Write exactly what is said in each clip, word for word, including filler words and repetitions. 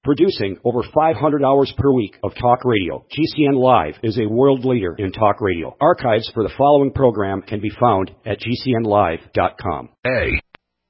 Producing over five hundred hours per week of talk radio, G C N Live is a world leader in talk radio. Archives for the following program can be found at G C N live dot com. A.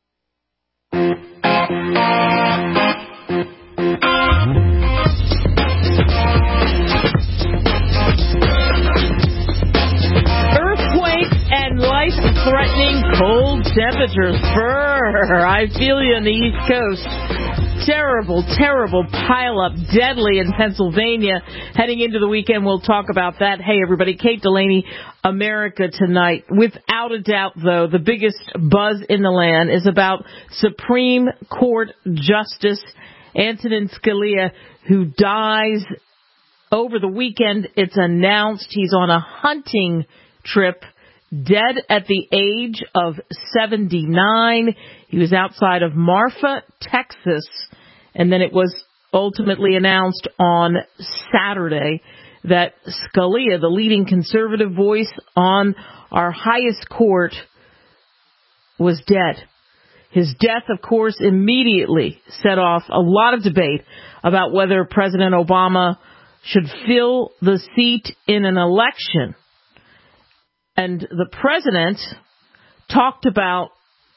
Life-threatening cold temperatures. Brr, I feel you on the East Coast. Terrible, terrible pile-up, deadly in Pennsylvania. Heading into the weekend, we'll talk about that. Hey, everybody, Kate Delaney, America Tonight. Without a doubt, though, the biggest buzz in the land is about Supreme Court Justice Antonin Scalia, who dies over the weekend. It's announced he's on a hunting trip, dead at the age of seventy-nine. He was outside of Marfa, Texas, and then it was ultimately announced on Saturday that Scalia, the leading conservative voice on our highest court, was dead. His death, of course, immediately set off a lot of debate about whether President Obama should fill the seat in an election. And the president talked about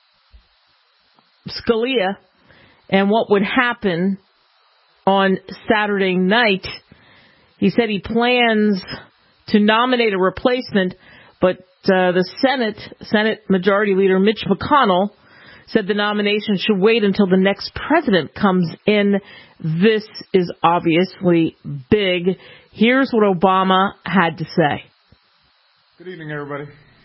Scalia and what would happen on Saturday night. He said he plans to nominate a replacement, but uh, the Senate, Senate Majority Leader Mitch McConnell said the nomination should wait until the next president comes in. This is obviously big. Here's what Obama had to say. Good evening, everybody.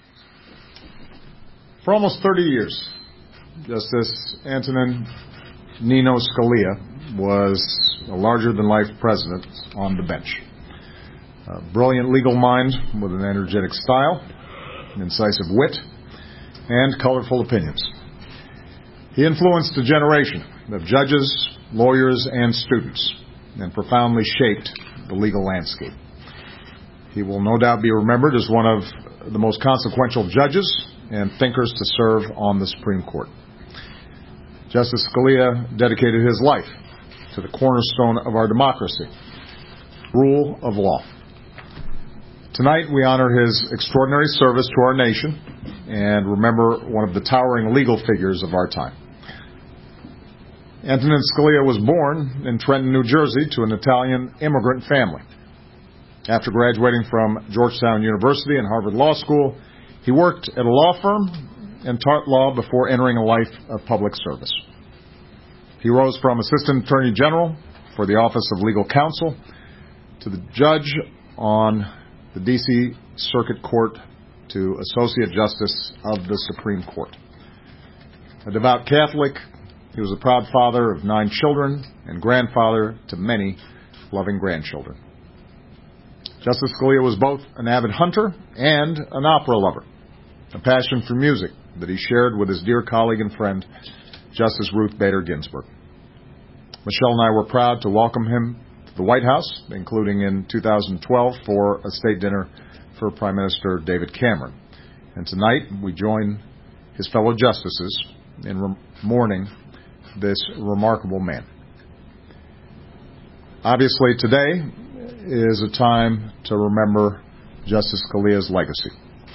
For almost thirty years, Justice Antonin Nino Scalia was a larger-than-life president on the bench. A brilliant legal mind with an energetic style, an incisive wit, and colorful opinions. He influenced a generation of judges, lawyers, and students, and profoundly shaped the legal landscape. He will no doubt be remembered as one of the most consequential judges and thinkers to serve on the Supreme Court. Justice Scalia dedicated his life to the cornerstone of our democracy, rule of law. Tonight, we honor his extraordinary service to our nation and remember one of the towering legal figures of our time. Antonin Scalia was born in Trenton, New Jersey, to an Italian immigrant family. After graduating from Georgetown University and Harvard Law School, he worked at a law firm and taught law before entering a life of public service. He rose from Assistant Attorney General for the Office of Legal Counsel to the judge on the D C Circuit Court to Associate Justice of the Supreme Court. A devout Catholic, he was a proud father of nine children and grandfather to many loving grandchildren. Justice Scalia was both an avid hunter and an opera lover, a passion for music that he shared with his dear colleague and friend, Justice Ruth Bader Ginsburg. Michelle and I were proud to welcome him to the White House, including in two thousand twelve for a state dinner for Prime Minister David Cameron. And tonight we join his fellow justices in re- mourning this remarkable man. Obviously, today is a time to remember Justice Scalia's legacy.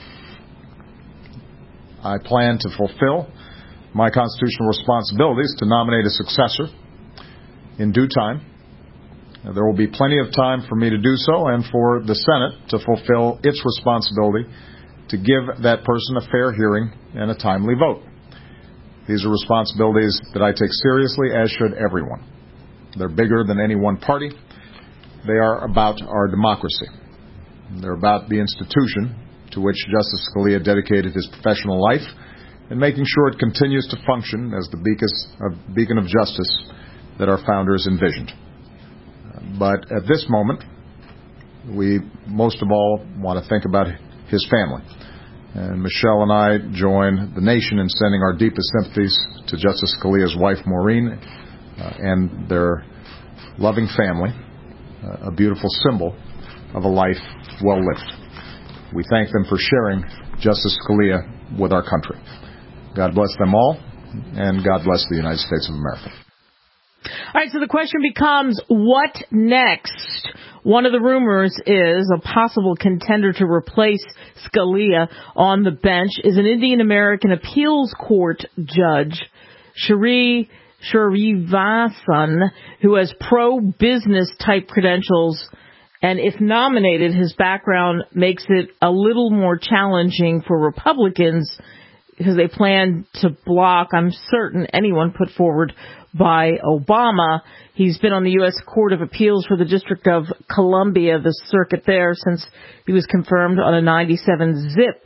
I plan to fulfill my constitutional responsibilities to nominate a successor in due time. There will be plenty of time for me to do so and for the Senate to fulfill its responsibility to give that person a fair hearing and a timely vote. These are responsibilities that I take seriously, as should everyone. They're bigger than any one party. They are about our democracy. They're about the institution to which Justice Scalia dedicated his professional life and making sure it continues to function as the beacon of justice that our founders envisioned. But at this moment, we most of all want to think about his family. And Michelle and I join the nation in sending our deepest sympathies to Justice Scalia's wife, Maureen, uh, and their loving family, uh, a beautiful symbol of a life well lived. We thank them for sharing Justice Scalia with our country. God bless them all, and God bless the United States of America. All right, so the question becomes, what next? One of the rumors is a possible contender to replace Scalia on the bench is an Indian-American appeals court judge, Shri Srinivasan, who has pro-business type credentials, and if nominated, his background makes it a little more challenging for Republicans because they plan to block, I'm certain, anyone put forward by Obama. He's been on the U S Court of Appeals for the District of Columbia, the circuit there, since he was confirmed on a ninety-seven zip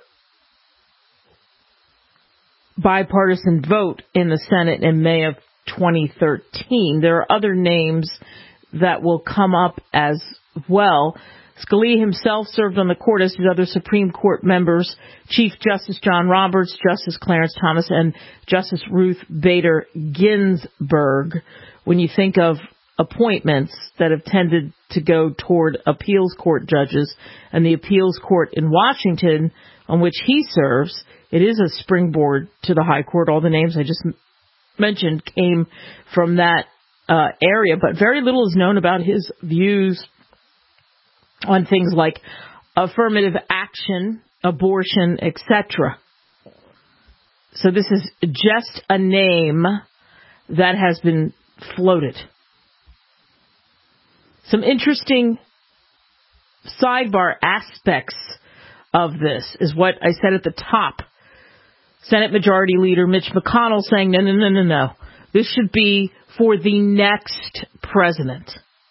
bipartisan vote in the Senate in May of twenty thirteen. There are other names that will come up as well. Scalia himself served on the court, as did other Supreme Court members, Chief Justice John Roberts, Justice Clarence Thomas, and Justice Ruth Bader Ginsburg. When you think of appointments that have tended to go toward appeals court judges, and the appeals court in Washington, on which he serves, it is a springboard to the high court. All the names I just mentioned came from that uh, area, but very little is known about his views on things like affirmative action, abortion, et cetera. So this is just a name that has been floated. Some interesting sidebar aspects of this is what I said at the top. Senate Majority Leader Mitch McConnell saying, no, no, no, no, no. This should be for the next president.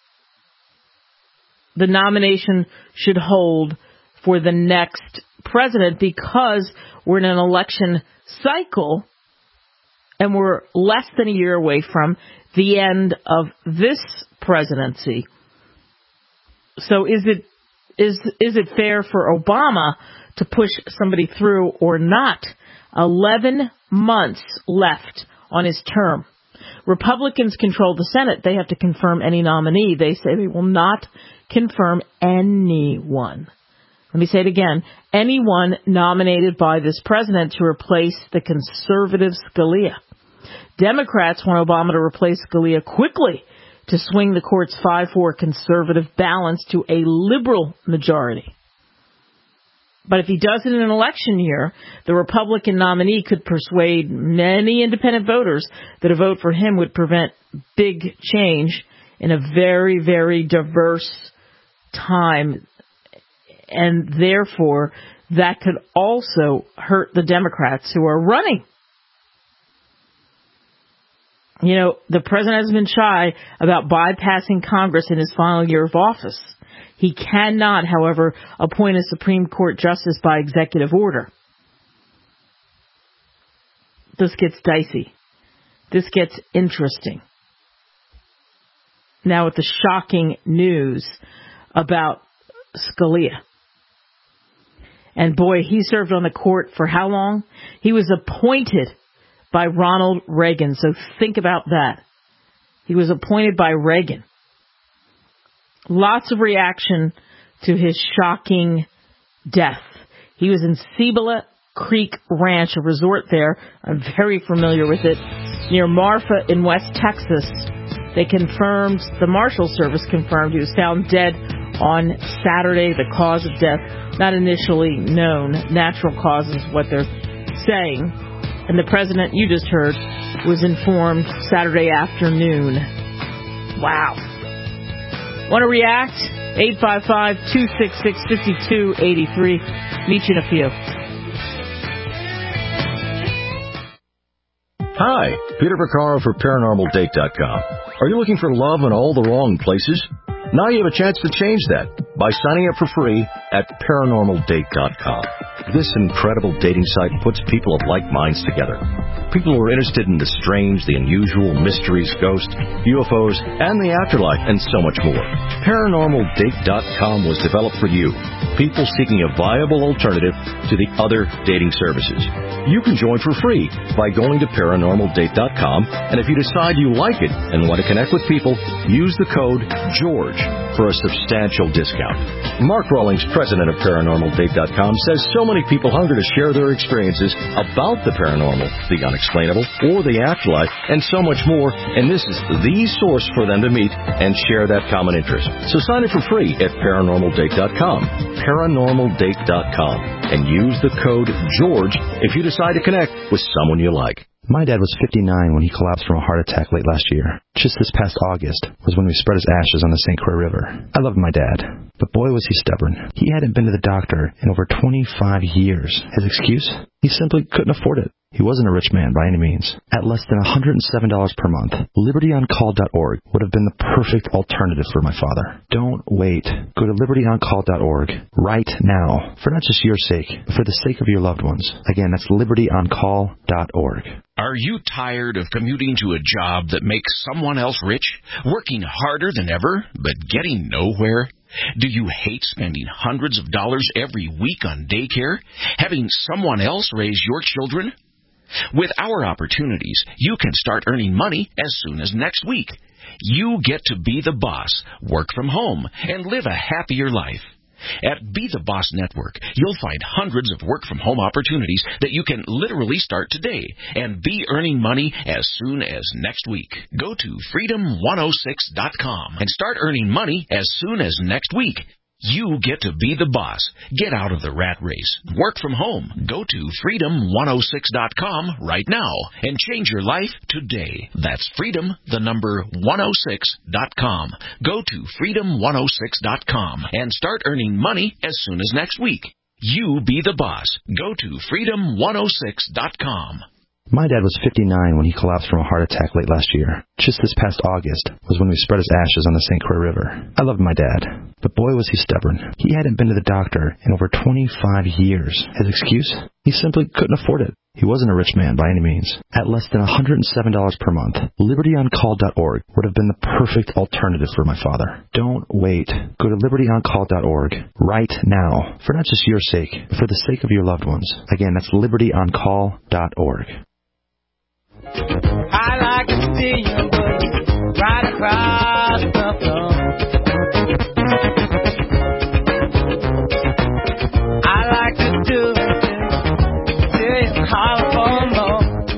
The nomination should hold for the next president because we're in an election cycle and we're less than a year away from the end of this presidency. So is it is is it fair for Obama to push somebody through or not? Eleven months left on his term. Republicans control the Senate. They have to confirm any nominee. They say they will not confirm anyone. Let me say it again. Anyone nominated by this president to replace the conservative Scalia. Democrats want Obama to replace Scalia quickly to swing the court's five four conservative balance to a liberal majority. But if he does it in an election year, the Republican nominee could persuade many independent voters that a vote for him would prevent big change in a very, very diverse time. And therefore, that could also hurt the Democrats who are running. You know, the president has been shy about bypassing Congress in his final year of office. He cannot, however, appoint a Supreme Court justice by executive order. This gets dicey. This gets interesting. Now with the shocking news about Scalia. And boy, he served on the court for how long? He was appointed by Ronald Reagan. So think about that. He was appointed by Reagan. Lots of reaction to his shocking death. He was in Cibola Creek Ranch, a resort there. I'm very familiar with it. Near Marfa in West Texas. They confirmed, the Marshal Service confirmed he was found dead on Saturday. The cause of death, not initially known. Natural causes, what they're saying. And the president, you just heard, was informed Saturday afternoon. Wow. Want to react? eight five five, two six six, five two eight three. Meet you in a few. Hi, Peter Vaccaro for Paranormal Date dot com. Are you looking for love in all the wrong places? Now you have a chance to change that by signing up for free at Paranormal Date dot com. This incredible dating site puts people of like minds together. People who are interested in the strange, the unusual, mysteries, ghosts, U F Os, and the afterlife, and so much more. Paranormal Date dot com was developed for you. people seeking a viable alternative to the other dating services. You can join for free by going to paranormal date dot com, and if you decide you like it and want to connect with people, use the code GEORGE for a substantial discount. Mark Rawlings, president of paranormal date dot com, says so many people hunger to share their experiences about the paranormal, the unexplainable, or the afterlife, and so much more, and this is the source for them to meet and share that common interest. So sign up for free at paranormal date dot com, paranormal date dot com, and use the code GEORGE if you decide to connect with someone you like. My dad was fifty-nine when he collapsed from a heart attack late last year. Just this past August was when we spread his ashes on the Saint Croix River. I loved my dad, but boy was he stubborn. He hadn't been to the doctor in over twenty-five years. His excuse? He simply couldn't afford it. He wasn't a rich man by any means. At less than one hundred seven dollars per month, liberty on call dot org would have been the perfect alternative for my father. Don't wait. Go to liberty on call dot org right now, for not just your sake, but for the sake of your loved ones. Again, that's liberty on call dot org. Are you tired of commuting to a job that makes someone else rich, working harder than ever, but getting nowhere? Do you hate spending hundreds of dollars every week on daycare, having someone else raise your children? With our opportunities, you can start earning money as soon as next week. You get to be the boss, work from home, and live a happier life. At Be the Boss Network, you'll find hundreds of work-from-home opportunities that you can literally start today and be earning money as soon as next week. Go to freedom one oh six dot com and start earning money as soon as next week. You get to be the boss. Get out of the rat race. Work from home. Go to freedom one oh six dot com right now and change your life today. That's freedom, the number one oh six dot com. Go to freedom one oh six dot com and start earning money as soon as next week. You be the boss. Go to freedom one oh six dot com. My dad was fifty-nine when he collapsed from a heart attack late last year. Just this past August was when we spread his ashes on the Saint Croix River. I loved my dad, but boy was he stubborn. He hadn't been to the doctor in over twenty-five years. His excuse? He simply couldn't afford it. He wasn't a rich man by any means. At less than one hundred seven dollars per month, liberty on call dot org would have been the perfect alternative for my father. Don't wait. Go to liberty on call dot org right now, for not just your sake, but for the sake of your loved ones. Again, that's liberty on call dot org. I like to see you right across the floor. I like to do it till you holler for more.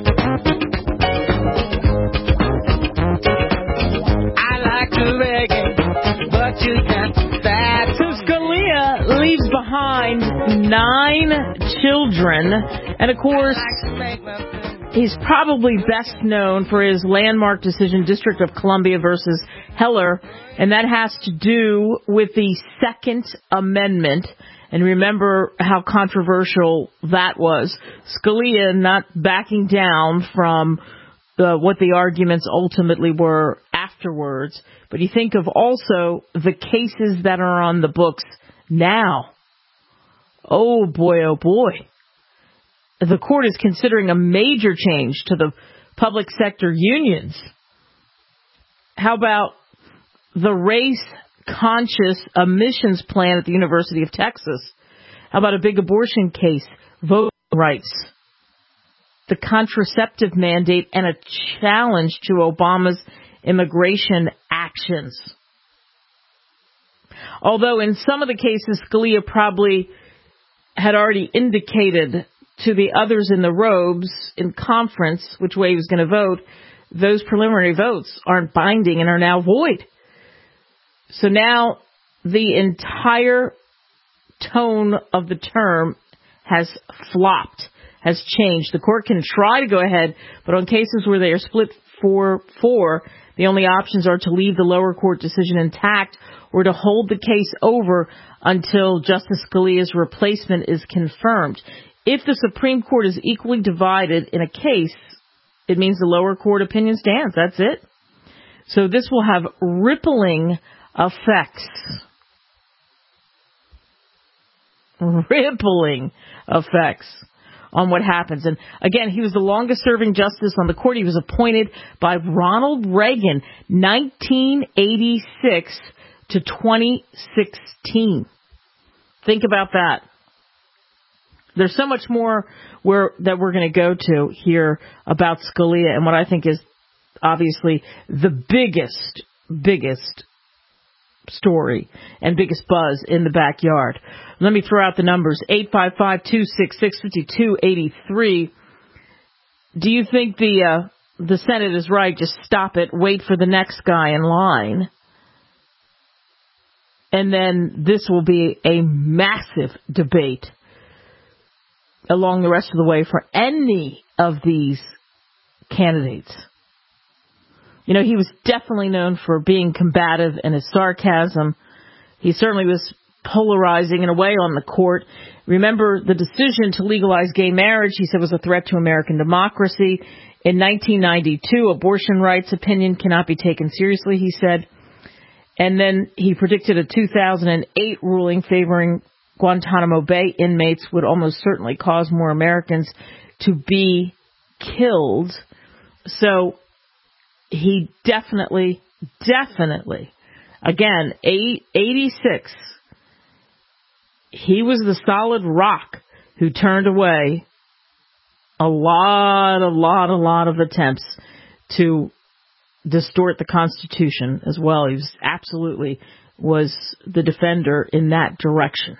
I like to reggae, but you got that. So Scalia leaves behind nine children, and of course, he's probably best known for his landmark decision, District of Columbia versus Heller, and that has to do with the Second Amendment. And remember how controversial that was. Scalia not backing down from the, what the arguments ultimately were afterwards. But you think of also the cases that are on the books now. Oh, boy, oh, boy. The court is considering a major change to the public sector unions. How about the race-conscious emissions plan at the University of Texas? How about a big abortion case, voting rights, the contraceptive mandate, and a challenge to Obama's immigration actions? Although in some of the cases, Scalia probably had already indicated to the others in the robes in conference which way he was going to vote, those preliminary votes aren't binding and are now void. So now the entire tone of the term has flopped, has changed. The court can try to go ahead, but on cases where they are split four four, the only options are to leave the lower court decision intact or to hold the case over until Justice Scalia's replacement is confirmed. If the Supreme Court is equally divided in a case, it means the lower court opinion stands. That's it. So this will have rippling effects. Rippling effects on what happens. And again, he was the longest serving justice on the court. He was appointed by Ronald Reagan, nineteen eighty-six to twenty sixteen. Think about that. There's so much more where that we're going to go to here about Scalia and what I think is obviously the biggest, biggest story and biggest buzz in the backyard. Let me throw out the numbers. eight five five, two six six, five two eight three. Do you think the uh, the Senate is right? Just stop it. Wait for the next guy in line. And then this will be a massive debate along the rest of the way for any of these candidates. You know, he was definitely known for being combative and his sarcasm. He certainly was polarizing in a way on the court. Remember the decision to legalize gay marriage, he said, was a threat to American democracy. In nineteen ninety-two, abortion rights opinion cannot be taken seriously, he said. And then he predicted a two thousand eight ruling favoring Guantanamo Bay inmates would almost certainly cause more Americans to be killed. So he definitely, definitely, again, eighty-six, he was the solid rock who turned away a lot, a lot, a lot of attempts to distort the Constitution as well. He was absolutely was the defender in that direction.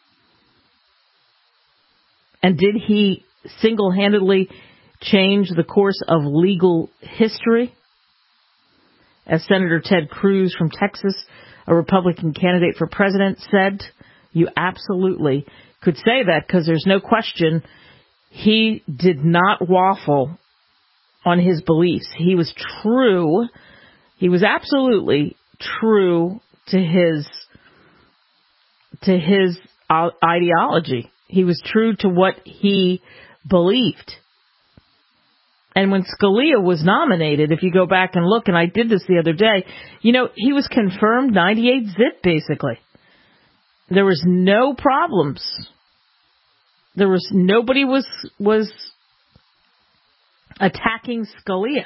And did he single-handedly change the course of legal history? As Senator Ted Cruz from Texas, a Republican candidate for president, said, you absolutely could say that because there's no question he did not waffle on his beliefs. He was true. He was absolutely true to his to his ideology. He was true to what he believed. And when Scalia was nominated, if you go back and look, and I did this the other day, you know, he was confirmed ninety-eight zip, basically. There was no problems. There was, nobody was, was attacking Scalia.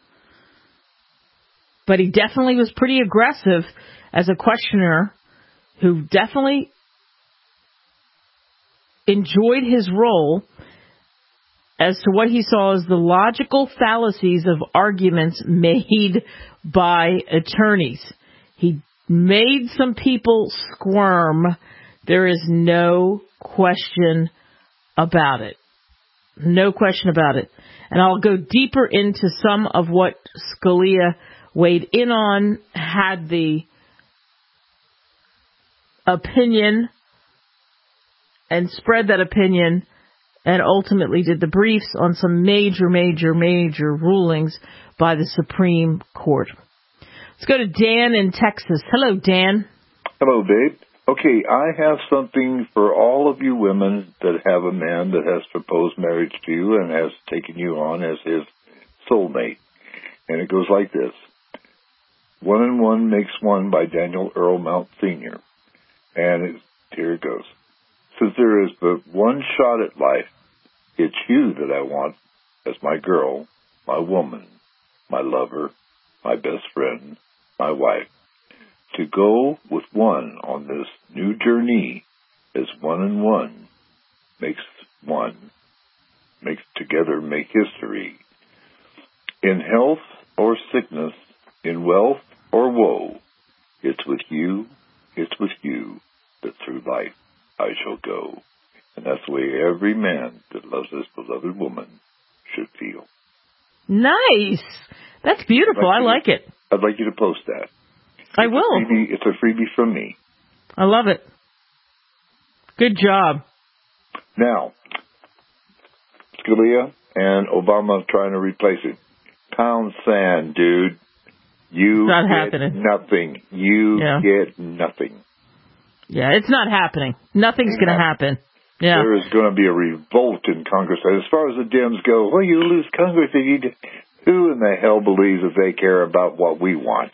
But he definitely was pretty aggressive as a questioner who definitely enjoyed his role as to what he saw as the logical fallacies of arguments made by attorneys. He made some people squirm. There is no question about it. No question about it. And I'll go deeper into some of what Scalia weighed in on, had the opinion and spread that opinion, and ultimately did the briefs on some major, major, major rulings by the Supreme Court. Let's go to Dan in Texas. Hello, Dan. Hello, babe. Okay, I have something for all of you women that have a man that has proposed marriage to you and has taken you on as his soulmate. And it goes like this. One and One Makes One by Daniel Earl Mount Senior And it, here it goes. Since there is but one shot at life, it's you that I want as my girl, my woman, my lover, my best friend, my wife. To go with one on this new journey as one and one makes one, makes together make history. In health or sickness, in wealth or woe, it's with you, it's with you that through life I shall go. And that's the way every man that loves this beloved woman should feel. Nice. That's beautiful. I like it. I'd like you to post that. I will. It's a freebie from me. I love it. Good job. Now, Scalia and Obama trying to replace it. Pound sand, dude. You not get happening. nothing. You yeah. get nothing. Yeah, it's not happening. Nothing's going to happen. Yeah. There is going to be a revolt in Congress. As far as the Dems go, well, you lose Congress if you do. Who in the hell believes that they care about what we want?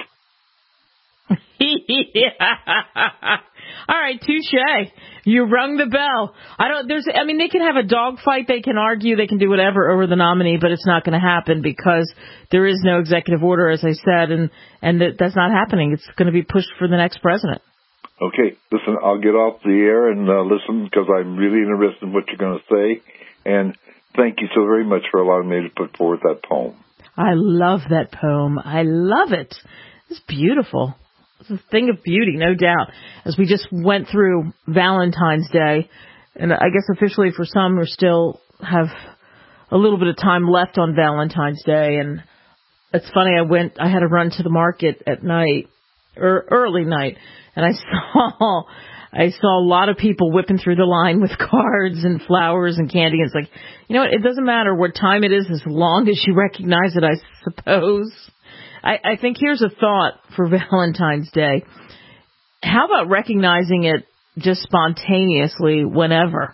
Yeah. All right, touche. You rung the bell. I don't. There's. I mean, they can have a dogfight. They can argue. They can do whatever over the nominee, but it's not going to happen because there is no executive order, as I said, and and that, that's not happening. It's going to be pushed for the next president. Okay, listen, I'll get off the air and uh, listen because I'm really interested in what you're going to say. And thank you so very much for allowing me to put forward that poem. I love that poem. I love it. It's beautiful. It's a thing of beauty, no doubt. As we just went through Valentine's Day, and I guess officially for some who still have a little bit of time left on Valentine's Day. And it's funny, I went, I had to run to the market at night, or early night, and I saw, I saw a lot of people whipping through the line with cards and flowers and candy. And it's like, you know what, it doesn't matter what time it is as long as you recognize it, I suppose. I, I think here's a thought for Valentine's Day. How about recognizing it just spontaneously whenever?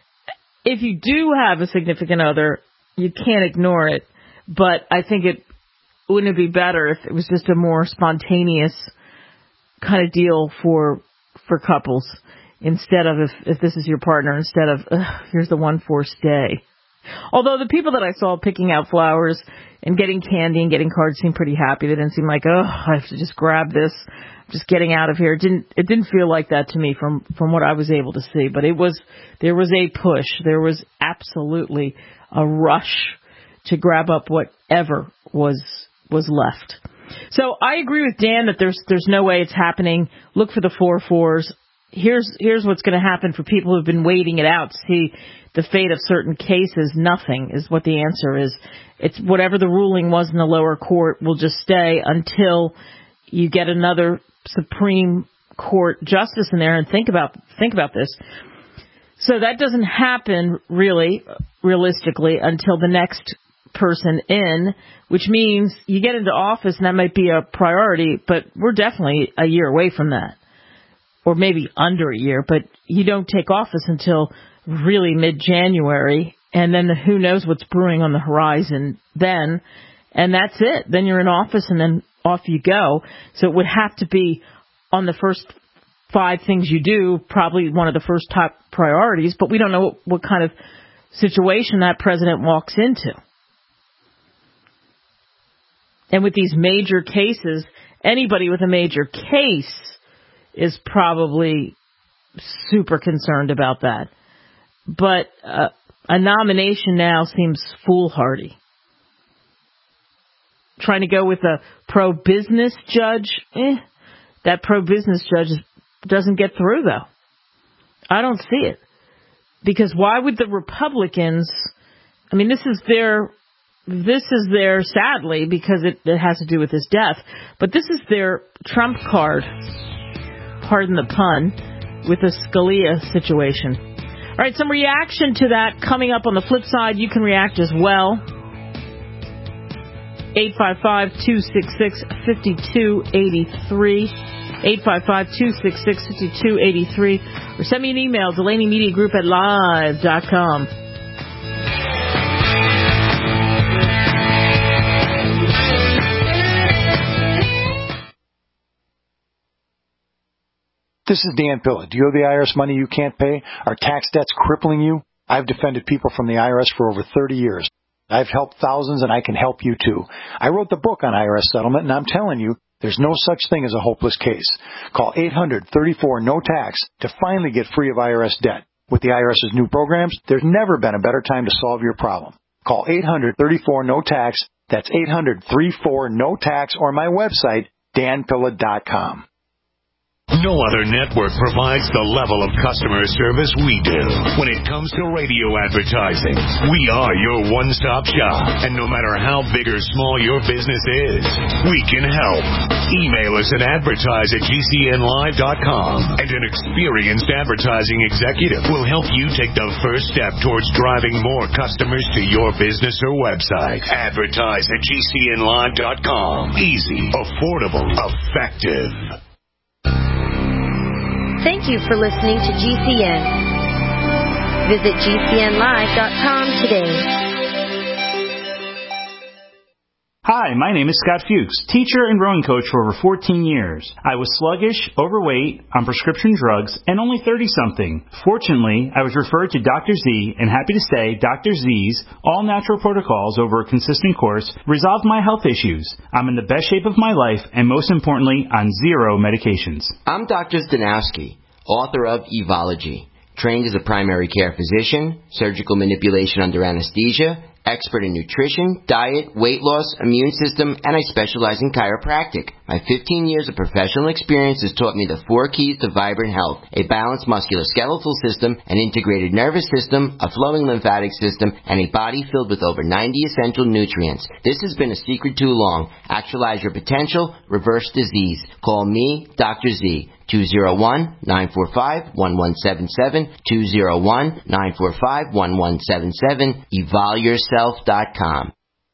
If you do have a significant other, you can't ignore it. But I think it wouldn't it be better if it was just a more spontaneous kind of deal for for couples, instead of if, if this is your partner, instead of here's the one forced day. Although the people that I saw picking out flowers and getting candy and getting cards seemed pretty happy. They didn't seem like, oh, I have to just grab this, I'm just getting out of here. It didn't it didn't feel like that to me from from what I was able to see. But it was there was a push. There was absolutely a rush to grab up whatever was was left. So I agree with Dan that there's there's no way it's happening. Look for the four fours. Here's here's what's going to happen for people who've been waiting it out to see the fate of certain cases. Nothing is what the answer is. It's whatever the ruling was in the lower court will just stay until you get another Supreme Court justice in there. And think about think about this. So that doesn't happen really, realistically, until the next person in, which means you get into office and that might be a priority, but we're definitely a year away from that. Or maybe under a year, but you don't take office until really mid-January, and then who knows what's brewing on the horizon then, and that's it. Then you're in office, and then off you go. So it would have to be on the first five things you do, probably one of the first top priorities, but we don't know what, what kind of situation that president walks into. And with these major cases, anybody with a major case is probably super concerned about that. But uh, a nomination now seems foolhardy. Trying to go with a pro-business judge, eh, that pro-business judge doesn't get through, though. I don't see it. Because why would the Republicans, I mean, this is their, this is their, sadly, because it, it has to do with his death, but this is their trump card, pardon the pun, with the Scalia situation. All right, some reaction to that coming up on the flip side. You can react as well. eight five five, two six six, five two eight three. eight five five, two six six, five two eight three. Or send me an email, Delaney Media Group at live dot com. This is Dan Pilla. Do you owe the I R S money you can't pay? Are tax debts crippling you? I've defended people from the I R S for over thirty years. I've helped thousands, and I can help you too. I wrote the book on I R S settlement, and I'm telling you, there's no such thing as a hopeless case. Call eight hundred, thirty-four, no tax to finally get free of I R S debt. With the IRS's new programs, there's never been a better time to solve your problem. Call eight hundred, thirty-four, no tax. That's eight hundred, thirty-four, no tax, or my website, dan pilla dot com. No other network provides the level of customer service we do. When it comes to radio advertising, we are your one-stop shop. And no matter how big or small your business is, we can help. Email us at advertise at g c n live dot com, and an experienced advertising executive will help you take the first step towards driving more customers to your business or website. Advertise at g c n live dot com. Easy, affordable, effective. Thank you for listening to G C N. Visit g c n live dot com today. Hi, Hi, my name is Scott Fuchs, teacher and rowing coach for over fourteen years. I was sluggish, overweight, on prescription drugs, and only thirty-something. Fortunately, I was referred to Doctor Z, and happy to say Doctor Z's all-natural protocols over a consistent course resolved my health issues. I'm in the best shape of my life, and most importantly, on zero medications. I'm Doctor Stanowski, author of Evology, trained as a primary care physician, surgical manipulation under anesthesia, expert in nutrition, diet, weight loss, immune system, and I specialize in chiropractic. My fifteen years of professional experience has taught me the four keys to vibrant health: a balanced musculoskeletal system, an integrated nervous system, a flowing lymphatic system, and a body filled with over ninety essential nutrients. This has been a secret too long. Actualize your potential, reverse disease. Call me, Doctor Z. two oh one, nine four five, one one seven seven, two oh one, nine four five, one one seven seven, evol yourself dot com.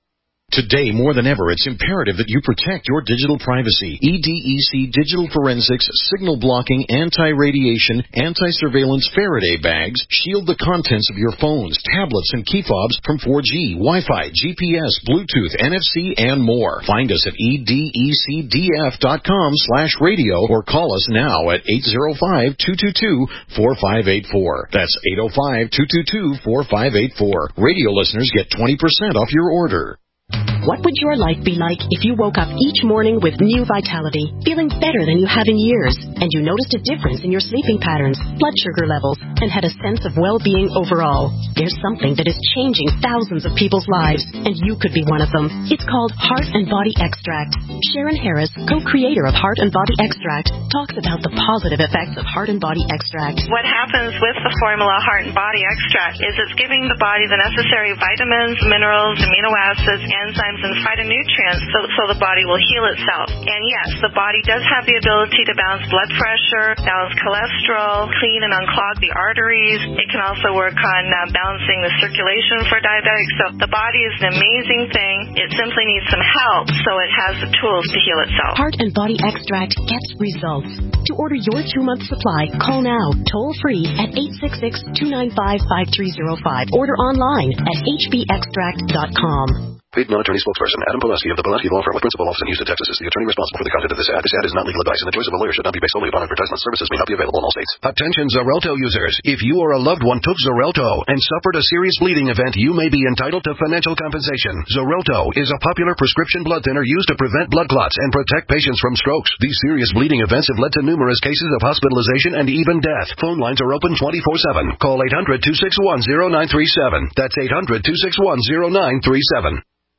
Today, more than ever, it's imperative that you protect your digital privacy. E D E C Digital Forensics, signal blocking, anti-radiation, anti-surveillance Faraday bags shield the contents of your phones, tablets, and key fobs from four G, Wi-Fi, G P S, Bluetooth, N F C, and more. Find us at E D E C D F dot com slash radio or call us now at eight oh five, two two two, four five eight four. That's eight oh five, two two two, four five eight four. Radio listeners get twenty percent off your order. What would your life be like if you woke up each morning with new vitality, feeling better than you have in years, and you noticed a difference in your sleeping patterns, blood sugar levels, and had a sense of well-being overall? There's something that is changing thousands of people's lives, and you could be one of them. It's called Heart and Body Extract. Sharon Harris, co-creator of Heart and Body Extract, talks about the positive effects of Heart and Body Extract. What happens with the formula Heart and Body Extract is it's giving the body the necessary vitamins, minerals, amino acids, enzymes, and phytonutrients so, so the body will heal itself. And yes, the body does have the ability to balance blood pressure, balance cholesterol, clean and unclog the arteries. It can also work on uh, balancing the circulation for diabetics. So the body is an amazing thing. It simply needs some help so it has the tools to heal itself. Heart and Body Extract gets results. To order your two-month supply, call now, toll-free at eight six six, two nine five, five three zero five. Order online at h b extract dot com. Paid non-attorney spokesperson Adam Pulaski of the Pulaski Law Firm with principal office in Houston, Texas is the attorney responsible for the content of this ad. This ad is not legal advice, and the choice of a lawyer should not be based solely upon advertisement. Services may not be available in all states. Attention Xarelto users. If you or a loved one took Xarelto and suffered a serious bleeding event, you may be entitled to financial compensation. Xarelto is a popular prescription blood thinner used to prevent blood clots and protect patients from strokes. These serious bleeding events have led to numerous cases of hospitalization and even death. Phone lines are open twenty-four seven. Call eight hundred, two six one, zero nine three seven. That's eight hundred, two six one, zero nine three seven.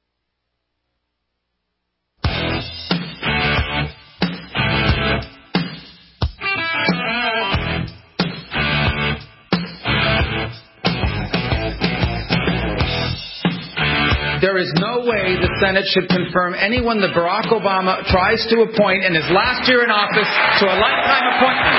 There is no way the Senate should confirm anyone that Barack Obama tries to appoint in his last year in office to a lifetime appointment.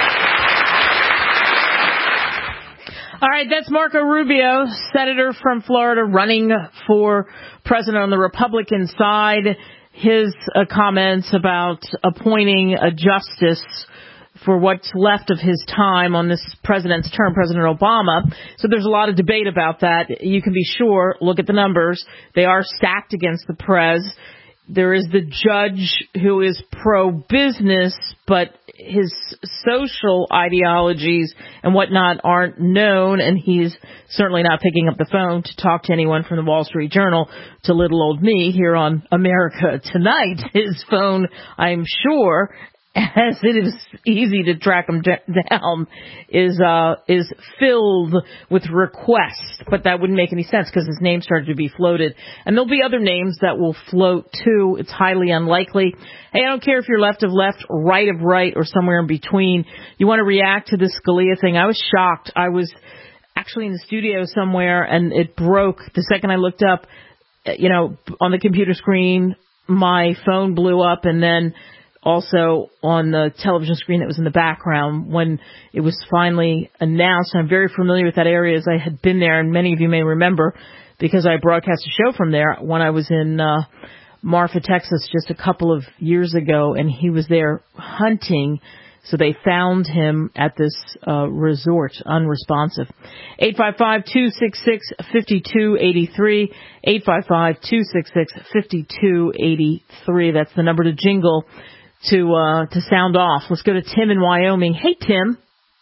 All right, that's Marco Rubio, senator from Florida, running for president on the Republican side. His uh, comments about appointing a justice for what's left of his time on this president's term, President Obama. So there's a lot of debate about that. You can be sure, look at the numbers. They are stacked against the prez. There is the judge who is pro-business, but his social ideologies and whatnot aren't known, and he's certainly not picking up the phone to talk to anyone from the Wall Street Journal to little old me here on America Tonight. His phone, I'm sure, as it is easy to track him down, is uh, is filled with requests. But that wouldn't make any sense because his name started to be floated. And there'll be other names that will float, too. It's highly unlikely. Hey, I don't care if you're left of left, right of right, or somewhere in between. You want to react to this Scalia thing. I was shocked. I was actually in the studio somewhere, and it broke. The second I looked up, you know, on the computer screen, my phone blew up, and then also on the television screen that was in the background when it was finally announced. I'm very familiar with that area as I had been there, and many of you may remember because I broadcast a show from there when I was in uh, Marfa, Texas just a couple of years ago, and he was there hunting So they found him at this uh, resort, unresponsive. eight five five, two six six, five two eight three. eight five five, two six six, five two eight three. That's the number to jingle to uh, to sound off. Let's go to Tim in Wyoming. Hey, Tim.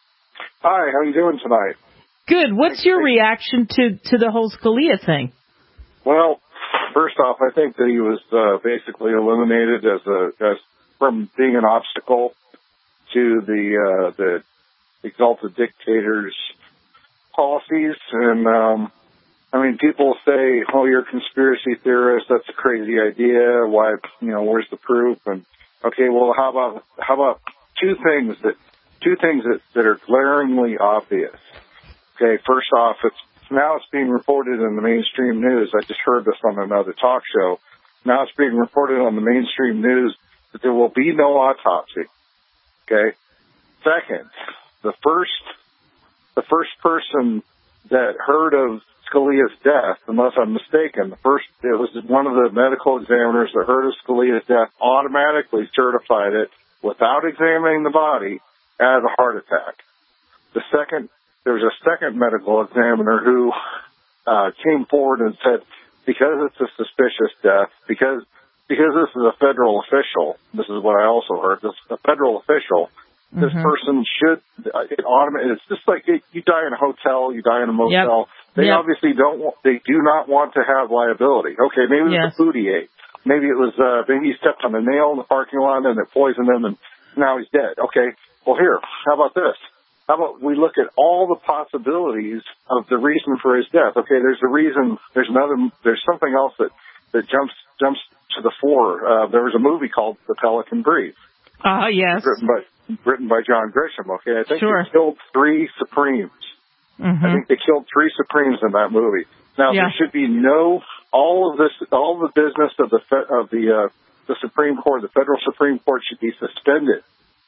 Hi, how are you doing tonight? Good. What's your reaction to, to the whole Scalia thing? Well, first off, I think that he was uh, basically eliminated as a as from being an obstacle to the uh, the exalted dictator's policies. And, um, I mean, people say, oh, you're a conspiracy theorist, that's a crazy idea, why, you know, where's the proof? And, okay, well, how about, how about two things that, two things that, that are glaringly obvious? Okay, first off, it's, now it's being reported in the mainstream news. I just heard this on another talk show. Now it's being reported on the mainstream news that there will be no autopsy. Okay. Second, the first, the first person that heard of Scalia's death, unless I'm mistaken, the first, it was one of the medical examiners that heard of Scalia's death, automatically certified it without examining the body as a heart attack. The second, there was a second medical examiner who uh, came forward and said, because it's a suspicious death, because because this is a federal official, this is what I also heard, this a federal official, mm-hmm. this person should, it automate, it's just like it, you die in a hotel, you die in a motel. Yep. They yep. obviously don't, want, they do not want to have liability. Okay, maybe it was yes. a food he ate. Maybe it was, uh, maybe he stepped on a nail in the parking lot and it poisoned him and now he's dead. Okay, well here, how about this? How about we look at all the possibilities of the reason for his death? Okay, there's a reason, there's another, there's something else that, that jumps, jumps to the fore. Uh, there was a movie called The Pelican Brief. Ah, uh, yes. Written by, written by John Grisham, okay? I think sure. they killed three Supremes. Mm-hmm. I think they killed three Supremes in that movie. Now, yeah. there should be no, all of this, all of the business of the, of the, uh, the Supreme Court, the federal Supreme Court should be suspended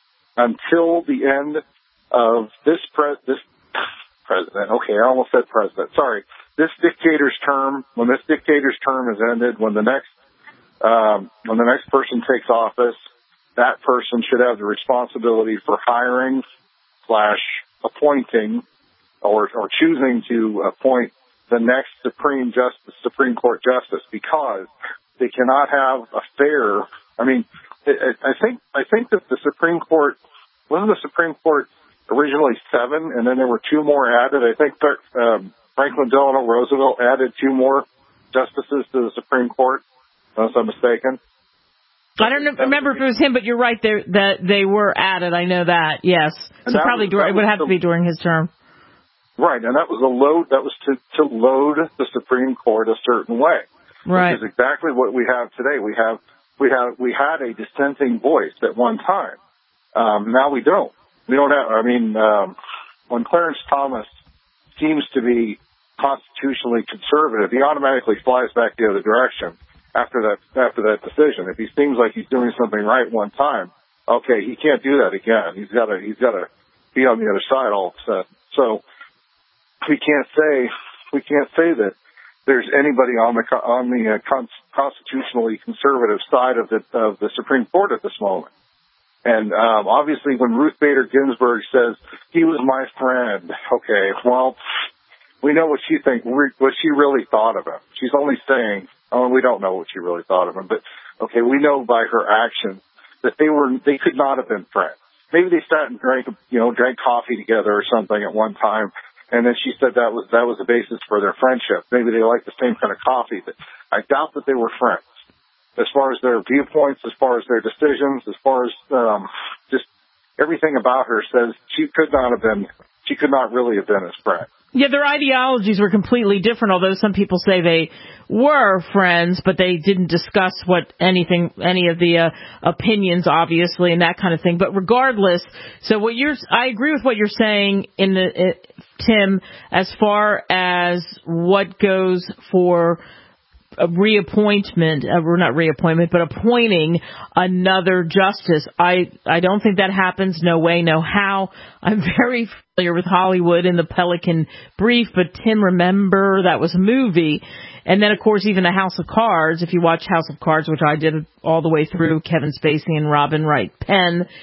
until the end of this pre- this president. Okay, I almost said president. Sorry. This dictator's term, when this dictator's term is ended, when the next, um, when the next person takes office, that person should have the responsibility for hiring slash appointing or, or choosing to appoint the next Supreme Justice, Supreme Court Justice, because they cannot have a fair, I mean, I think, I think that the Supreme Court, wasn't the Supreme Court originally seven, and then there were two more added? I think um, Franklin Delano Roosevelt added two more justices to the Supreme Court, unless I'm mistaken. I don't remember if it was him, but you're right there that they were added. I know that, yes. And so probably was, during, it would have the, to be during his term. Right, and that was a load. That was to, to load the Supreme Court a certain way. Right, which is exactly what we have today. We have we have we had a dissenting voice at one time. Um, now we don't. We don't have. I mean, um, when Clarence Thomas seems to be constitutionally conservative, he automatically flies back the other direction after that after that decision. If he seems like he's doing something right one time, okay, he can't do that again. He's got to he's got to be on the other side all of a sudden. So we can't say we can't say that there's anybody on the on the uh, con- constitutionally conservative side of the of the Supreme Court at this moment. And um, obviously, when Ruth Bader Ginsburg says he was my friend, okay, well, we know what she think, what she really thought of him. She's only saying, oh, we don't know what she really thought of him, but okay, we know by her actions that they were they could not have been friends. Maybe they sat and drank, you know, drank coffee together or something at one time. And then she said that was that was the basis for their friendship. Maybe they liked the same kind of coffee, but I doubt that they were friends. As far as their viewpoints, as far as their decisions, as far as um, just everything about her says she could not have been, she could not really have been his friend. Yeah, their ideologies were completely different, although some people say they were friends, but they didn't discuss what anything, any of the uh, opinions, obviously, and that kind of thing. But regardless, so what you're, I agree with what you're saying in the, uh, Tim, as far as what goes for a reappointment, uh, or not reappointment, but appointing another justice. I, I don't think that happens. No way, no how. I'm very familiar with Hollywood and the Pelican Brief, but Tim, remember that was a movie. And then, of course, even the House of Cards, if you watch House of Cards, which I did all the way through, Kevin Spacey and Robin Wright Penn,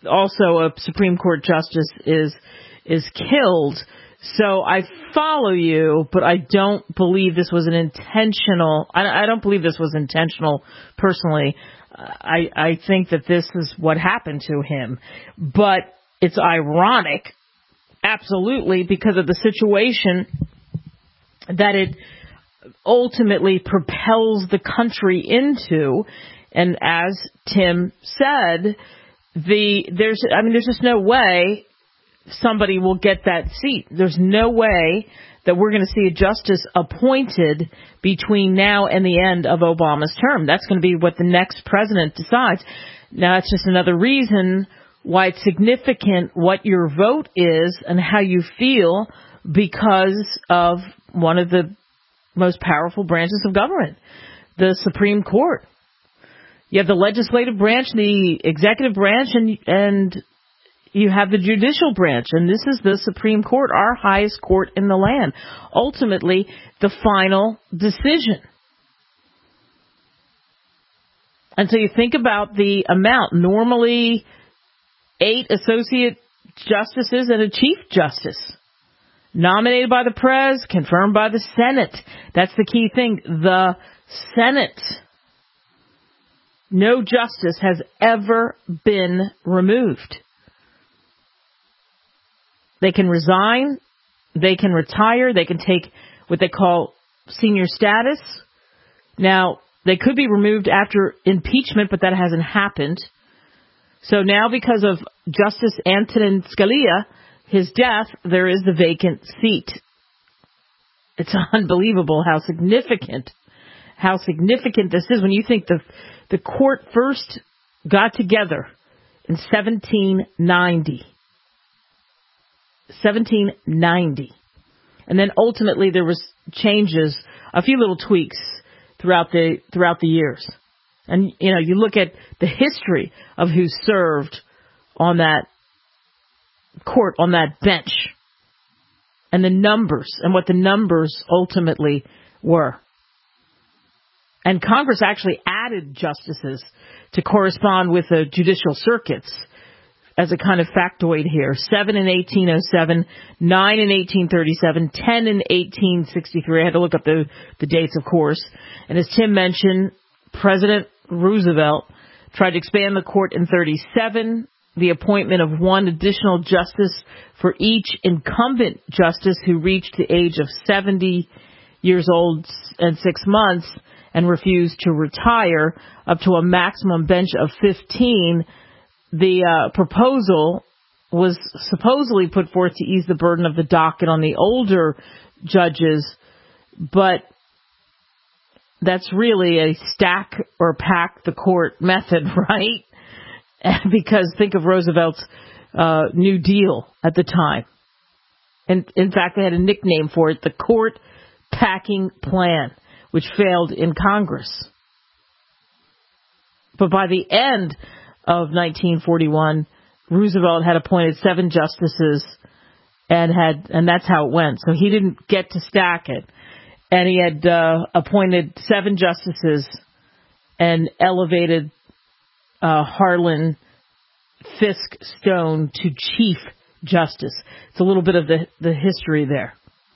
also a Supreme Court justice is is killed. So I follow you, but I don't believe this was an intentional. I, I don't believe this was intentional personally. I, I think that this is what happened to him. But it's ironic, absolutely, because of the situation that it ultimately propels the country into. And as Tim said, the there's I mean there's just no way somebody will get that seat. There's no way that we're going to see a justice appointed between now and the end of Obama's term. That's going to be what the next president decides. Now, that's just another reason why it's significant what your vote is and how you feel because of one of the most powerful branches of government, the Supreme Court. You have the legislative branch, the executive branch, and and you have the judicial branch, and this is the Supreme Court, our highest court in the land. Ultimately, the final decision. And so you think about the amount. Normally, eight associate justices and a chief justice. Nominated by the Pres, confirmed by the Senate. That's the key thing. The Senate. No justice has ever been removed. They can resign, they can retire, they can take what they call senior status. Now, they could be removed after impeachment, but that hasn't happened. So now because of Justice Antonin Scalia, his death, there is the vacant seat. It's unbelievable how significant, how significant this is when you think the, the court first got together in seventeen ninety. seventeen ninety. And then ultimately there was changes, a few little tweaks throughout the throughout the years. And you know, you look at the history of who served on that court, on that bench, and the numbers and what the numbers ultimately were. And Congress actually added justices to correspond with the judicial circuits. As a kind of factoid here, seven in eighteen oh seven, nine in eighteen thirty-seven, ten in eighteen sixty-three. I had to look up the, the dates, of course. And as Tim mentioned, President Roosevelt tried to expand the court in thirty-seven, the appointment of one additional justice for each incumbent justice who reached the age of seventy years old and six months and refused to retire, up to a maximum bench of fifteen. The uh, proposal was supposedly put forth to ease the burden of the docket on the older judges, but that's really a stack or pack the court method, right? Because think of Roosevelt's uh, New Deal at the time. And in fact, they had a nickname for it, the Court Packing Plan, which failed in Congress. But by the end of nineteen forty-one, Roosevelt had appointed seven justices, and had, and that's how it went. So he didn't get to stack it, and he had uh, appointed seven justices and elevated uh, Harlan Fiske Stone to Chief Justice. It's a little bit of the the history there.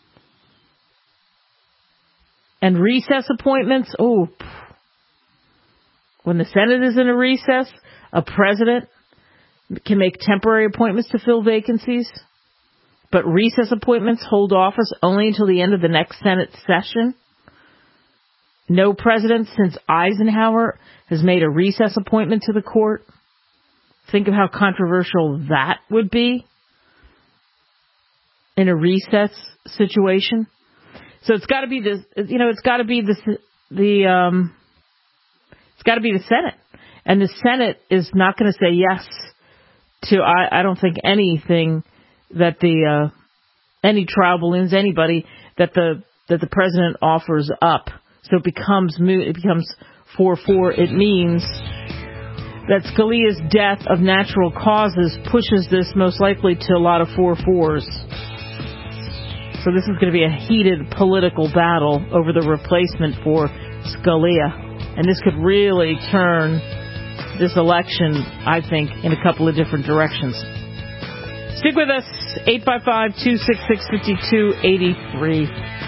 And recess appointments. Oh, when the Senate is in a recess, a president can make temporary appointments to fill vacancies, but recess appointments hold office only until the end of the next Senate session. No president since Eisenhower has made a recess appointment to the court. Think of how controversial that would be in a recess situation. So it's got to be the, you know, it's got to be the the um, it's got to be the Senate. And the Senate is not going to say yes to, I, I don't think, anything that the, uh, any trial balloons, anybody that the, that the president offers up. So it becomes moot, it becomes four four. It means that Scalia's death of natural causes pushes this most likely to a lot of four fours. So this is going to be a heated political battle over the replacement for Scalia. And this could really turn this election, I think, in a couple of different directions. Stick with us, eight five five, two six six, five two eight three.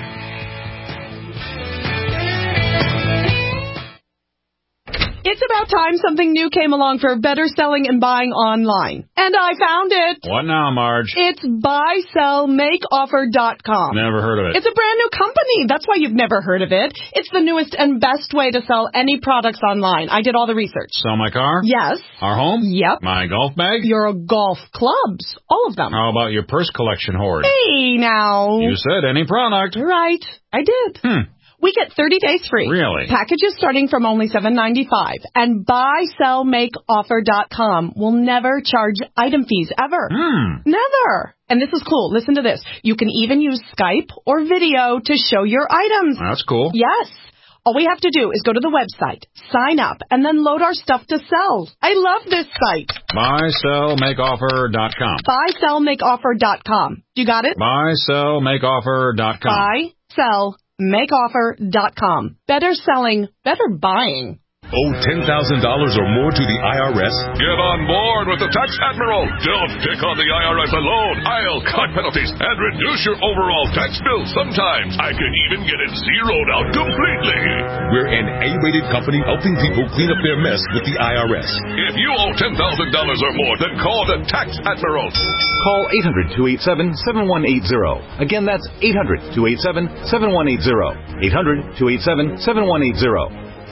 It's about time something new came along for better selling and buying online. And I found it. What now, Marge? It's buy sell make offer dot com. Never heard of it. It's a brand new company. That's why you've never heard of it. It's the newest and best way to sell any products online. I did all the research. Sell my car? Yes. Our home? Yep. My golf bag? Your golf clubs. All of them. How about your purse collection hoard? Hey, now. You said any product. Right. I did. Hmm. We get thirty days free. Really? Packages starting from only seven ninety-five. And buy sell make offer dot com will never charge item fees ever. Hmm. Never. And this is cool. Listen to this. You can even use Skype or video to show your items. That's cool. Yes. All we have to do is go to the website, sign up, and then load our stuff to sell. I love this site. buy sell make offer dot com. buy sell make offer dot com. You got it? buy sell make offer dot com. buy sell make offer dot com. Better selling, better buying. Owe ten thousand dollars or more to the I R S? Get on board with the Tax Admiral. Don't pick on the I R S alone. I'll cut penalties and reduce your overall tax bill. Sometimes I can even get it zeroed out completely. We're an A-rated company helping people clean up their mess with the I R S. If you owe ten thousand dollars or more, then call the Tax Admiral. Call eight hundred, two eight seven, seven one eight zero. Again, that's eight hundred, two eight seven, seven one eight zero. eight hundred, two eight seven, seven one eight zero.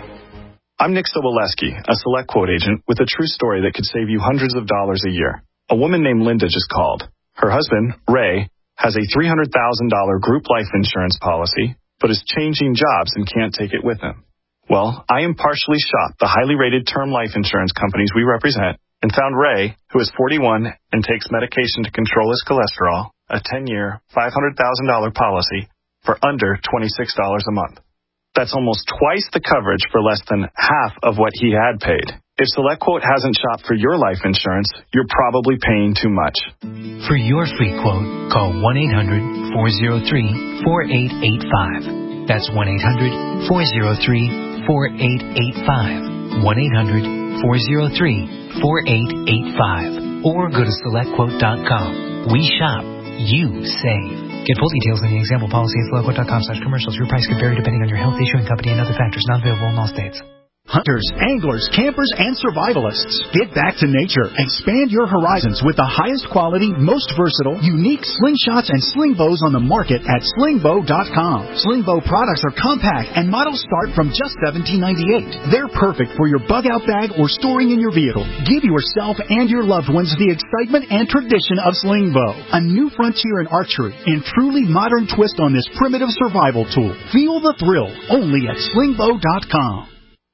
I'm Nick Soboleski, a Select Quote agent with a true story that could save you hundreds of dollars a year. A woman named Linda just called. Her husband, Ray, has a three hundred thousand dollars group life insurance policy, but is changing jobs and can't take it with him. Well, I impartially shopped the highly rated term life insurance companies we represent and found Ray, who is forty-one and takes medication to control his cholesterol, a ten-year, five hundred thousand dollars policy for under twenty-six dollars a month. That's almost twice the coverage for less than half of what he had paid. If SelectQuote hasn't shopped for your life insurance, you're probably paying too much. For your free quote, call one eight hundred, four oh three, four eight eight five. That's one eight hundred, four oh three, four eight eight five. one eight hundred, four oh three, four eight eight five. Or go to select quote dot com. We shop. You save. Get full details in the example policy at select quote dot com slash commercials. Your price could vary depending on your health, issuing company, and other factors. Not available in all states. Hunters, anglers, campers, and survivalists. Get back to nature. Expand your horizons with the highest quality, most versatile, unique slingshots and sling bows on the market at sling bow dot com. Sling bow products are compact and models start from just seventeen ninety-eight. They're perfect for your bug out bag or storing in your vehicle. Give yourself and your loved ones the excitement and tradition of sling bow. A new frontier in archery and truly modern twist on this primitive survival tool. Feel the thrill only at sling bow dot com.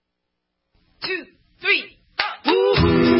Two, three, ooh. Ooh.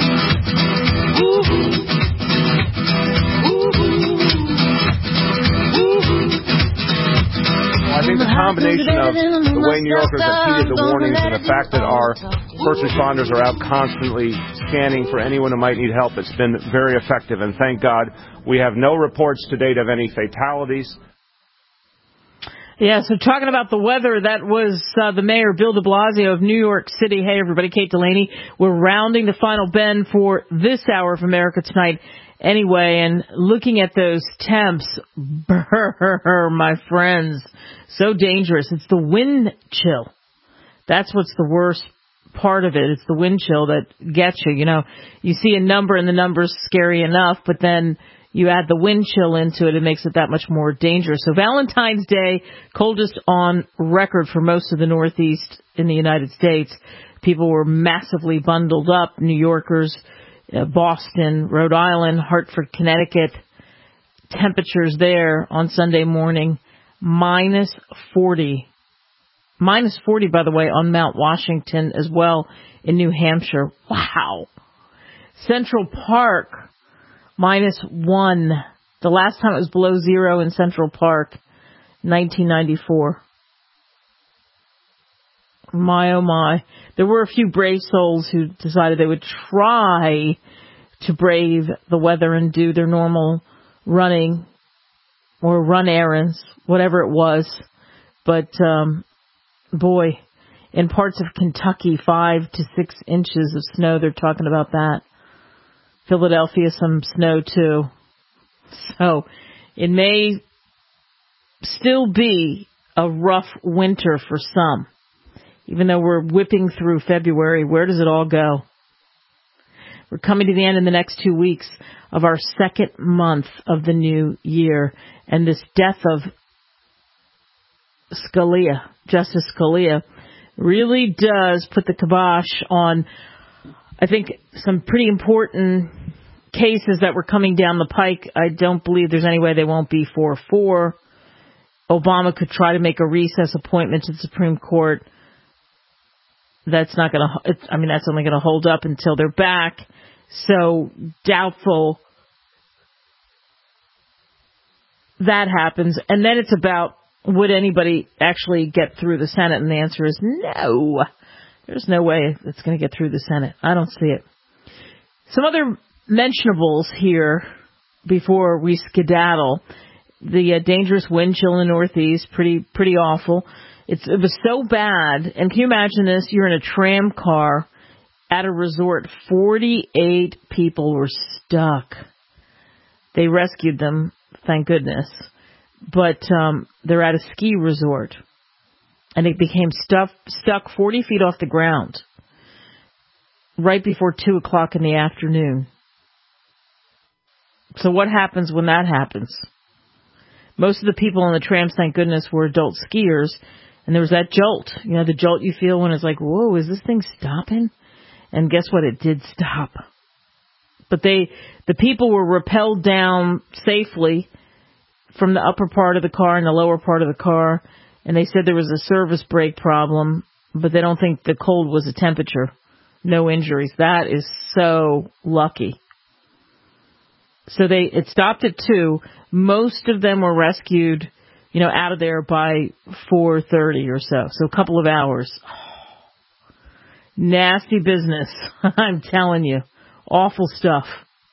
I think the combination of the way New Yorkers have heeded the warnings and the fact that our first responders are out constantly scanning for anyone who might need help, it's been very effective. And thank God we have no reports to date of any fatalities. Yeah, so talking about the weather, that was uh, the mayor, Bill de Blasio of New York City. Hey, everybody, Kate Delaney. We're rounding the final bend for this hour of America Tonight anyway, and looking at those temps, brr, my friends, so dangerous. It's the wind chill. That's what's the worst part of it. It's the wind chill that gets you. You know, you see a number and the number's scary enough, but then you add the wind chill into it, it makes it that much more dangerous. So Valentine's Day, coldest on record for most of the Northeast in the United States. People were massively bundled up. New Yorkers, uh, Boston, Rhode Island, Hartford, Connecticut. Temperatures there on Sunday morning, minus forty. Minus forty, by the way, on Mount Washington as well in New Hampshire. Wow. Central Park, minus one. The last time it was below zero in Central Park, nineteen ninety-four. My, oh my. There were a few brave souls who decided they would try to brave the weather and do their normal running or run errands, whatever it was. But, um, boy, In parts of Kentucky, five to six inches of snow. They're talking about that. Philadelphia, some snow too. So it may still be a rough winter for some. Even though we're whipping through February, where does it all go? We're coming to the end in the next two weeks of our second month of the new year. And this death of Scalia, Justice Scalia, really does put the kibosh on, I think, some pretty important cases that were coming down the pike. I don't believe there's any way they won't be four four. Obama could try to make a recess appointment to the Supreme Court. That's not going to, I mean, that's only going to hold up until they're back. So doubtful that happens. And then it's about, would anybody actually get through the Senate? And the answer is no. There's no way it's going to get through the Senate. I don't see it. Some other mentionables here before we skedaddle. The uh, dangerous wind chill in the Northeast, pretty pretty awful. It's, it was so bad. And can you imagine this? You're in a tram car at a resort. forty-eight people were stuck. They rescued them, thank goodness. But um, they're at a ski resort. And it became stuff, stuck forty feet off the ground right before two o'clock in the afternoon. So what happens when that happens? Most of the people on the trams, thank goodness, were adult skiers. And there was that jolt. You know, the jolt you feel when it's like, whoa, is this thing stopping? And guess what? It did stop. But they, the people were rappelled down safely from the upper part of the car and the lower part of the car. And they said there was a service brake problem, but they don't think the cold was a temperature. No injuries. That is so lucky. So they, it stopped at two. Most of them were rescued, you know, out of there by four thirty or so. So a couple of hours. Oh, nasty business. I'm telling you. Awful stuff.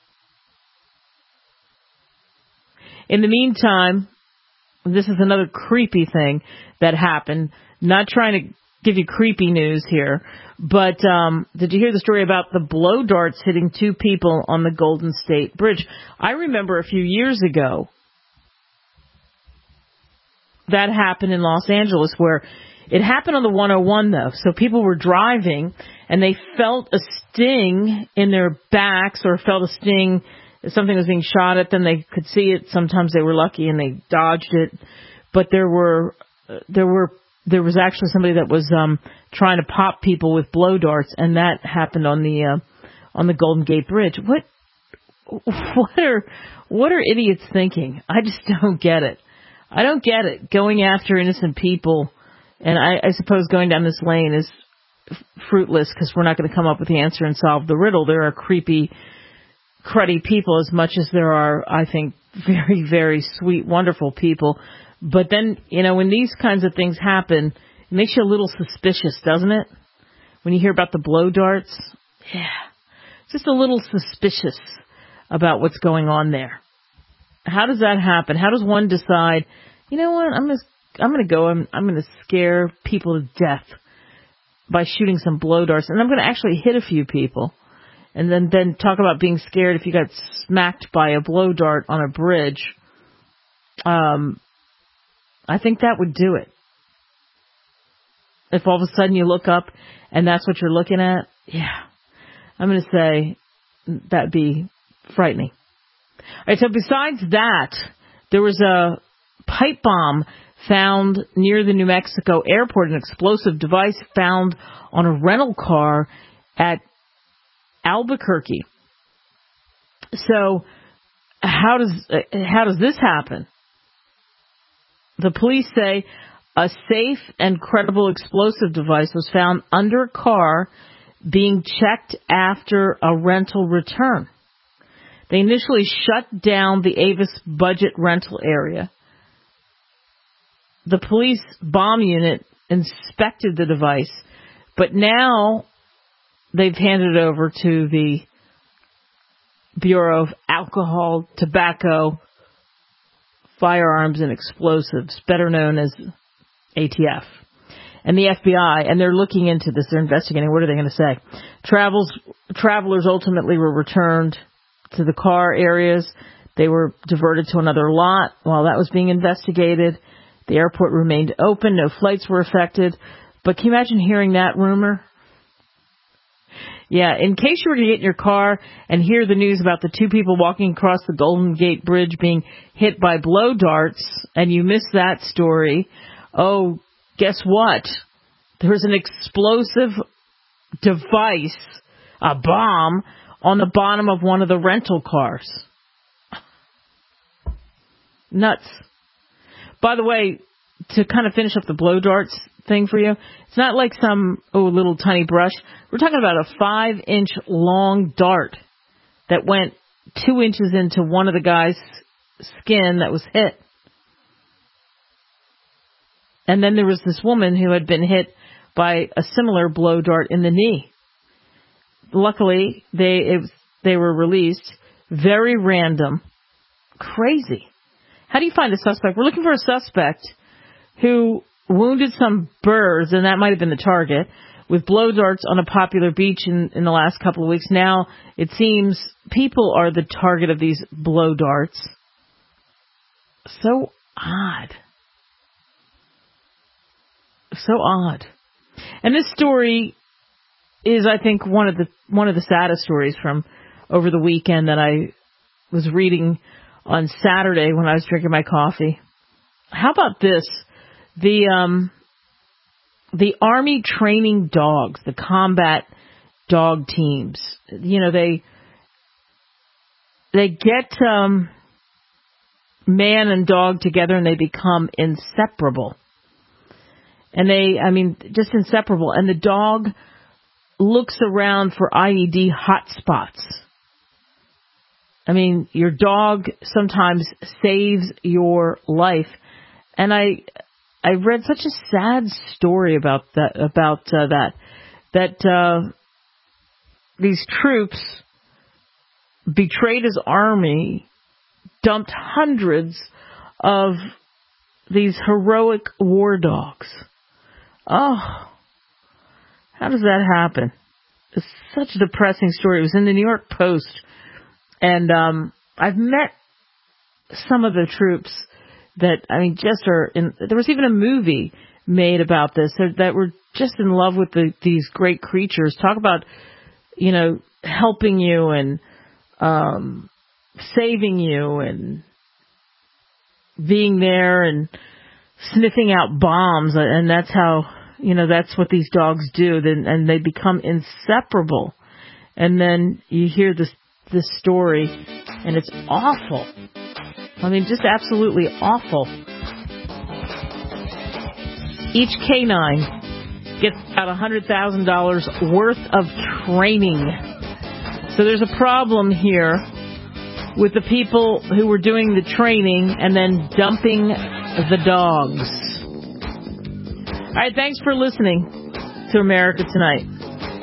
In the meantime, this is another creepy thing that happened. Not trying to give you creepy news here, but um, did you hear the story about the blow darts hitting two people on the Golden State Bridge? I remember a few years ago that happened in Los Angeles, where it happened on the one oh one, though. So people were driving and they felt a sting in their backs, or felt a sting if something was being shot at them. They could see it. Sometimes they were lucky and they dodged it. But there were, there were, there was actually somebody that was um, trying to pop people with blow darts, and that happened on the uh, on the Golden Gate Bridge. What, what are, what are idiots thinking? I just don't get it. I don't get it. Going after innocent people, and I, I suppose going down this lane is f- fruitless because we're not going to come up with the answer and solve the riddle. There are creepy, cruddy people as much as there are, I think, very, very sweet, wonderful people. But then, you know, when these kinds of things happen, it makes you a little suspicious, doesn't it? When you hear about the blow darts, yeah, just a little suspicious about what's going on there. How does that happen? How does one decide, you know what, I'm going to I'm going to go, I'm, I'm going to scare people to death by shooting some blow darts, and I'm going to actually hit a few people, and then, then talk about being scared if you got smacked by a blow dart on a bridge. Um, I think that would do it. If all of a sudden you look up and that's what you're looking at, yeah, I'm going to say that'd be frightening. All right, so besides that, there was a pipe bomb found near the New Mexico airport, an explosive device found on a rental car at Albuquerque. So how does how does this happen? The police say a safe and credible explosive device was found under a car being checked after a rental return. They initially shut down the Avis budget rental area. The police bomb unit inspected the device, but now they've handed it over to the Bureau of Alcohol, Tobacco, Firearms and Explosives, better known as A T F. and the F B I, and they're looking into this. They're investigating. What are they going to say? Travels, travelers ultimately were returned to the car areas. They were diverted to another lot while that was being investigated. The airport remained open. No flights were affected. But can you imagine hearing that rumor? Yeah, in case you were to get in your car and hear the news about the two people walking across the Golden Gate Bridge being hit by blow darts, and you missed that story, oh, guess what? There was an explosive device, a bomb, on the bottom of one of the rental cars. Nuts. By the way, to kind of finish up the blow darts thing for you, it's not like some, oh, little tiny brush. We're talking about a five-inch long dart that went two inches into one of the guy's skin that was hit. And then there was this woman who had been hit by a similar blow dart in the knee. Luckily, they it, they were released. Very random. Crazy. How do you find a suspect? We're looking for a suspect who wounded some birds, and that might have been the target, with blow darts on a popular beach in, in the last couple of weeks. Now, it seems people are the target of these blow darts. So odd. So odd. And this story is, I think, one of the one of the saddest stories from over the weekend that I was reading on Saturday when I was drinking my coffee. How about this? The um, the Army training dogs, the combat dog teams. You know, they they get um, man and dog together and they become inseparable. And they, I mean, just inseparable. And the dog looks around for I E D hotspots. I mean, your dog sometimes saves your life. And I I read such a sad story about that, about uh, that, that uh, these troops betrayed his army, dumped hundreds of these heroic war dogs. Oh, how does that happen? It's such a depressing story. It was in the New York Post. And um, I've met some of the troops that, I mean, just are in. There was even a movie made about this that, that were just in love with the, these great creatures. Talk about, you know, helping you and um, saving you and being there and sniffing out bombs. And that's how, you know, that's what these dogs do. And they become inseparable. And then you hear this this story, and it's awful. I mean, just absolutely awful. Each canine gets about one hundred thousand dollars worth of training. So there's a problem here with the people who were doing the training and then dumping the dogs. All right, thanks for listening to America Tonight.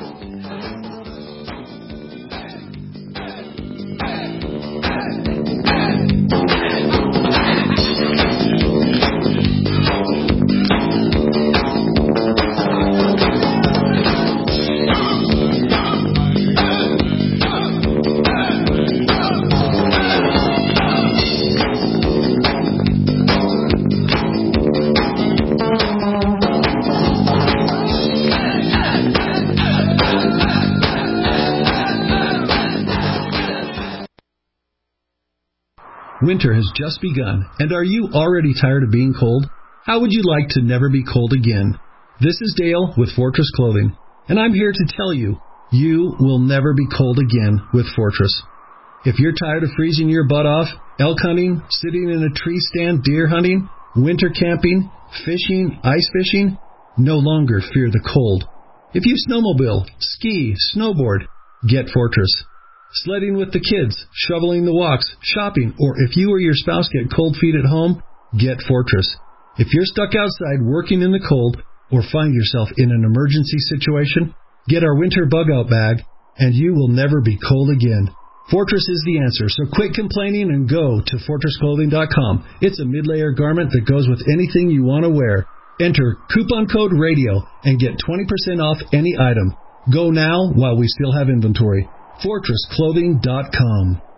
Winter has just begun, and are you already tired of being cold? How would you like to never be cold again? This is Dale with Fortress Clothing, and I'm here to tell you, you will never be cold again with Fortress. If you're tired of freezing your butt off, elk hunting, sitting in a tree stand deer hunting, winter camping, fishing, ice fishing, no longer fear the cold. If you snowmobile, ski, snowboard, get Fortress. Sledding with the kids, shoveling the walks, shopping, or if you or your spouse get cold feet at home, get Fortress. If you're stuck outside working in the cold or find yourself in an emergency situation, get our winter bug-out bag, and you will never be cold again. Fortress is the answer, so quit complaining and go to fortress clothing dot com. It's a mid-layer garment that goes with anything you want to wear. Enter coupon code radio and get twenty percent off any item. Go now while we still have inventory. fortress clothing dot com.